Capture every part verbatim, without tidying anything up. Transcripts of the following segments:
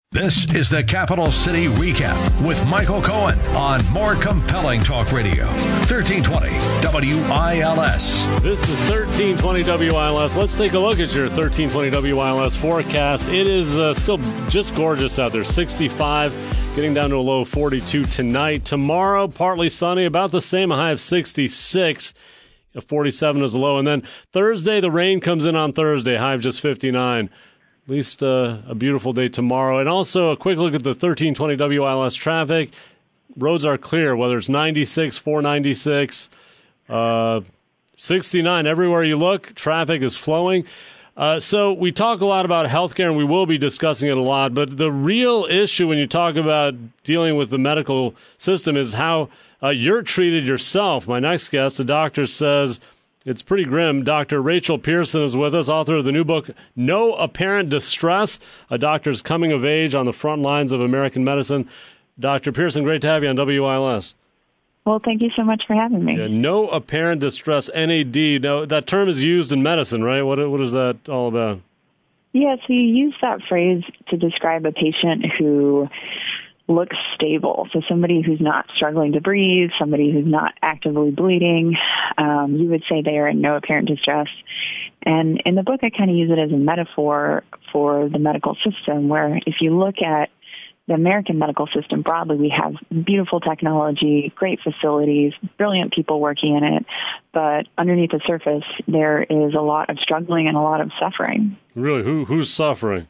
This is the Capital City Recap with Michael Cohen on More Compelling Talk Radio, thirteen twenty W I L S. This is thirteen twenty W I L S. Let's take a look at your thirteen twenty W I L S forecast. It is uh, still just gorgeous out there, sixty-five, getting down to a low of forty-two tonight. Tomorrow, partly sunny, about the same, a high of sixty-six. A forty-seven is a low. And then Thursday, the rain comes in on Thursday, high of just fifty-nine. At least uh, a beautiful day tomorrow. And also a quick look at the thirteen twenty W I L S traffic. Roads are clear, whether it's ninety-six, four ninety-six, uh, sixty-nine. Everywhere you look, traffic is flowing. Uh, so we talk a lot about healthcare, and we will be discussing it a lot. But the real issue when you talk about dealing with the medical system is how uh, you're treated yourself. My next guest, the doctor, says it's pretty grim. Doctor Rachel Pearson is with us, author of the new book, No Apparent Distress, a doctor's coming of age on the front lines of American medicine. Doctor Pearson, great to have you on W I L S. Well, thank you so much for having me. Yeah, no apparent distress, N A D. Now, that term is used in medicine, right? What What is that all about? Yeah, so you use that phrase to describe a patient who looks stable. So somebody who's not struggling to breathe, somebody who's not actively bleeding, um, you would say they are in no apparent distress. And in the book, I kind of use it as a metaphor for the medical system, where if you look at the American medical system broadly, we have beautiful technology, great facilities, brilliant people working in it, but underneath the surface, there is a lot of struggling and a lot of suffering. Really? Who Who's suffering?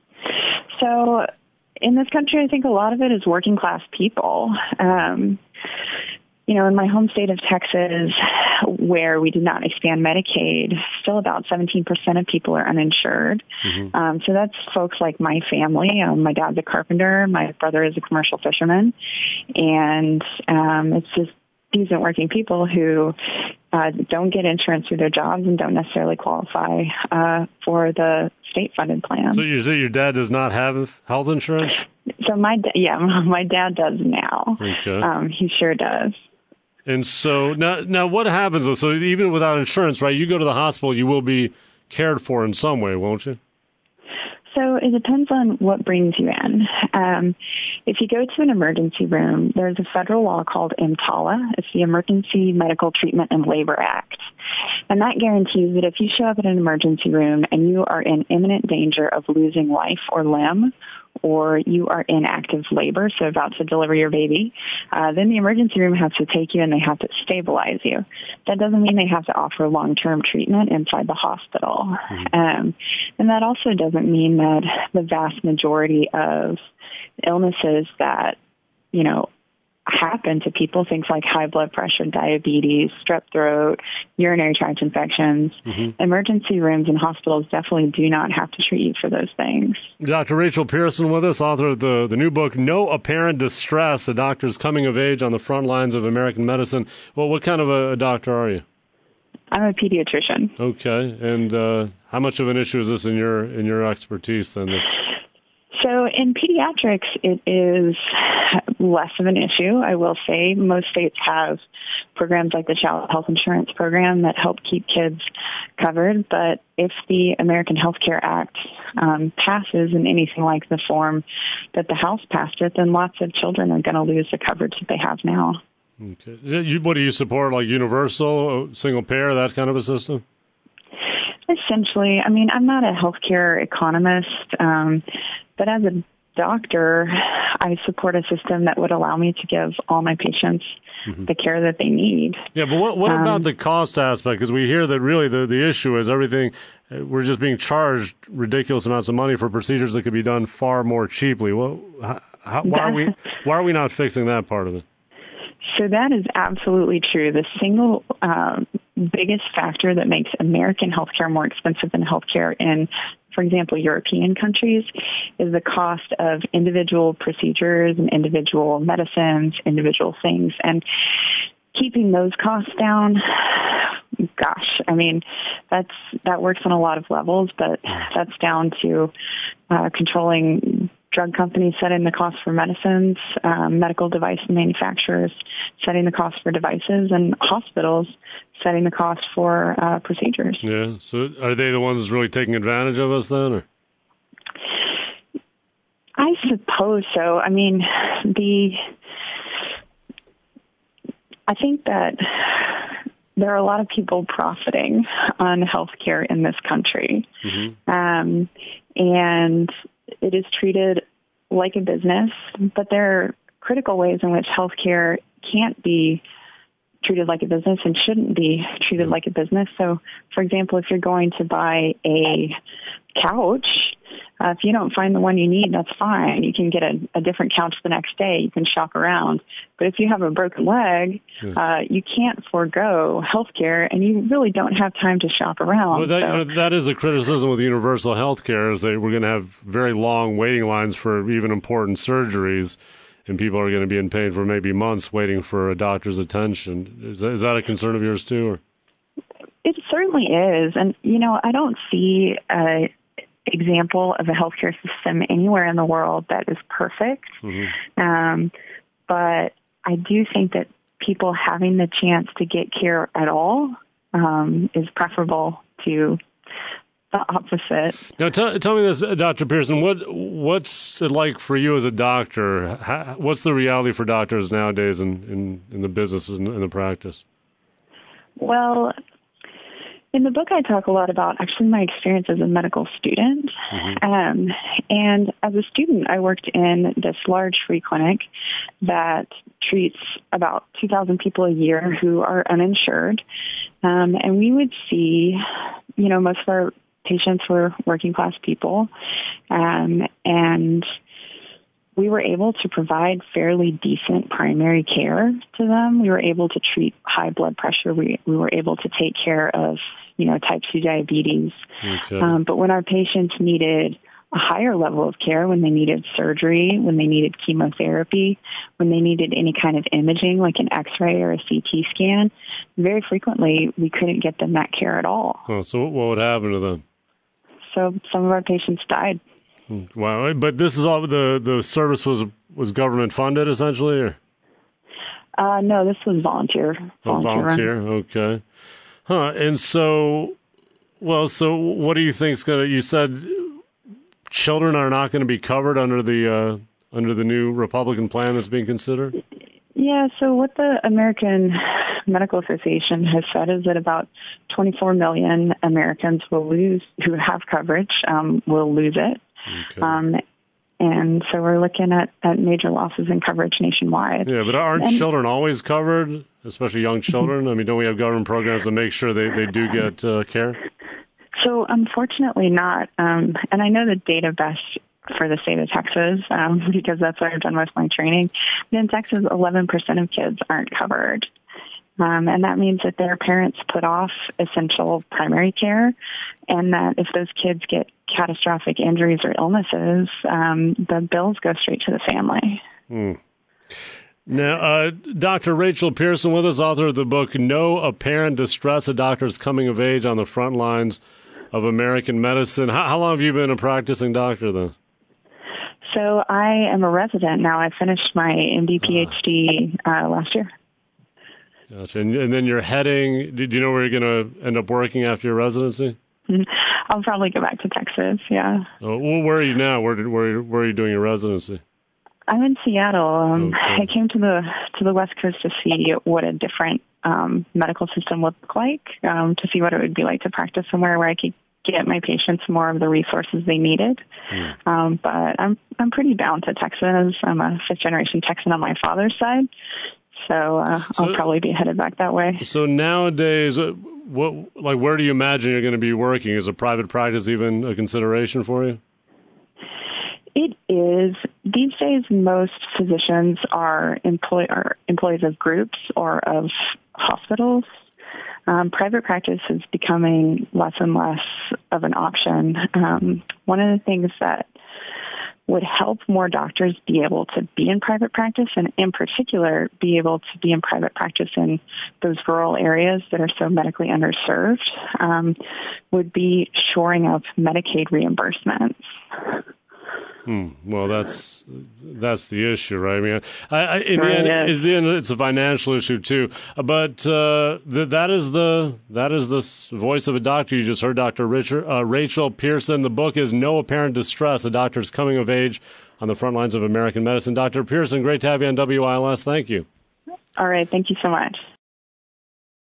So in this country, I think a lot of it is working class people. Um, you know, in my home state of Texas, where we did not expand Medicaid, still about seventeen percent of people are uninsured. Mm-hmm. Um, so that's folks like my family. Um, my dad's a carpenter. My brother is a commercial fisherman. And um, it's just decent working people who uh, don't get insurance through their jobs and don't necessarily qualify uh, for the state-funded plan. So you say your dad does not have health insurance? So my yeah, my dad does now. Okay. Um, he sure does. And so now, now what happens? So even without insurance, right? You go to the hospital, you will be cared for in some way, won't you? So it depends on what brings you in. Um, if you go to an emergency room, there's a federal law called EMTALA. It's the Emergency Medical Treatment and Labor Act. And that guarantees that if you show up at an emergency room and you are in imminent danger of losing life or limb, or you are in active labor, so about to deliver your baby, uh, then the emergency room has to take you and they have to stabilize you. That doesn't mean they have to offer long-term treatment inside the hospital. Mm-hmm. Um, and that also doesn't mean that the vast majority of illnesses that, you know, happen to people, things like high blood pressure, diabetes, strep throat, urinary tract infections, mm-hmm. emergency rooms and hospitals definitely do not have to treat you for those things. Doctor Rachel Pearson with us, author of the, the new book, No Apparent Distress, a doctor's coming of age on the front lines of American medicine. Well, what kind of a, a doctor are you? I'm a pediatrician. Okay. And uh, how much of an issue is this in your in your expertise then? This? So in pediatrics, it is less of an issue. I will say most states have programs like the Child Health Insurance Program that help keep kids covered. But if the American Health Care Act um, passes in anything like the form that the House passed it, then lots of children are going to lose the coverage that they have now. Okay. You, what do you support, like universal, single payer, that kind of a system? Essentially. I mean, I'm not a healthcare economist, um, but as a doctor, I support a system that would allow me to give all my patients mm-hmm. the care that they need. Yeah, but what, what um, about the cost aspect? Because we hear that really the, the issue is everything, we're just being charged ridiculous amounts of money for procedures that could be done far more cheaply. Well, how, why, are we, why are we not fixing that part of it? So that is absolutely true. The single um, biggest factor that makes American healthcare more expensive than healthcare in, for example, European countries is the cost of individual procedures and individual medicines, individual things. And keeping those costs down, gosh, I mean, that's that works on a lot of levels, but that's down to uh, controlling drug companies setting the cost for medicines, um, medical device manufacturers setting the cost for devices, and hospitals setting the cost for uh, procedures. Yeah. So are they the ones that's really taking advantage of us then? Or? I suppose so. I mean, the I think that there are a lot of people profiting on healthcare in this country, mm-hmm. um, and it is treated like a business. But there are critical ways in which healthcare can't be treated like a business and shouldn't be treated like a business. So, for example, if you're going to buy a couch, uh, if you don't find the one you need, that's fine. You can get a, a different couch the next day. You can shop around. But if you have a broken leg, yeah. uh, you can't forego healthcare, and you really don't have time to shop around. Well, that, so, you know, that is the criticism with universal healthcare, is that we're going to have very long waiting lines for even important surgeries, and people are going to be in pain for maybe months waiting for a doctor's attention. Is that, is that a concern of yours too? Or? It certainly is. And, you know, I don't see a example of a healthcare system anywhere in the world that is perfect. Mm-hmm. Um, but I do think that people having the chance to get care at all um, is preferable to the opposite. Now, t- tell me this, Doctor Pearson, what what's it like for you as a doctor? How, what's the reality for doctors nowadays in, in, in the business and in the practice? Well, in the book, I talk a lot about actually my experience as a medical student. Mm-hmm. Um, and as a student, I worked in this large free clinic that treats about two thousand people a year who are uninsured. Um, and we would see, you know, most of our patients were working class people. Um, and we were able to provide fairly decent primary care to them. We were able to treat high blood pressure. We, we were able to take care of, you know, type two diabetes. Okay. Um, but when our patients needed a higher level of care, when they needed surgery, when they needed chemotherapy, when they needed any kind of imaging like an X-ray or a C T scan, very frequently we couldn't get them that care at all. Oh, so what would happen to them? So some of our patients died. Wow! But this is all the the service was was government funded essentially, or? Uh, no, this was volunteer. Volunteer, oh, volunteer. Okay. Huh? And so, well, so what do you think's gonna? You said children are not going to be covered under the uh, under the new Republican plan that's being considered. Yeah. So what the American Medical Association has said is that about twenty-four million Americans will lose who have coverage um, will lose it. Okay. Um, and so we're looking at, at major losses in coverage nationwide. Yeah, but aren't and, children always covered, especially young children? I mean, don't we have government programs to make sure they, they do get uh, care? So unfortunately not. Um, and I know the data best for the state of Texas um, because that's where I've done most of my training. But in Texas, eleven percent of kids aren't covered. Um, and that means that their parents put off essential primary care, and that if those kids get catastrophic injuries or illnesses, um, the bills go straight to the family. Hmm. Now, uh, Doctor Rachel Pearson with us, author of the book, No Apparent Distress, A Doctor's Coming of Age on the Front Lines of American Medicine. How, how long have you been a practicing doctor, then? So I am a resident now. I finished my M D P H D uh, last year. Gotcha. And, and then you're heading, do you know where you're going to end up working after your residency? I'll probably go back to Texas, yeah. Oh, well, where are you now? Where, did, where, where are you doing your residency? I'm in Seattle. Um, okay. I came to the to the West Coast to see what a different um, medical system would look like, um, to see what it would be like to practice somewhere where I could get my patients more of the resources they needed. Hmm. Um, but I'm I'm pretty bound to Texas. I'm a fifth-generation Texan on my father's side. So, uh, so I'll probably be headed back that way. So nowadays, what like where do you imagine you're going to be working? Is a private practice even a consideration for you? It is. These days, most physicians are, employ- are employees of groups or of hospitals. Um, private practice is becoming less and less of an option. Um, one of the things that would help more doctors be able to be in private practice, and in particular, be able to be in private practice in those rural areas that are so medically underserved, um, would be shoring up Medicaid reimbursements. Hmm. Well, that's that's the issue, right? I mean, I, I, in, sure the end, it in the end, it's a financial issue too. But uh, th- that is the that is the voice of a doctor. You just heard Doctor Richard uh, Rachel Pearson. The book is No Apparent Distress: A Doctor's Coming of Age on the front lines of American medicine. Doctor Pearson, great to have you on W I L S. Thank you. All right. Thank you so much.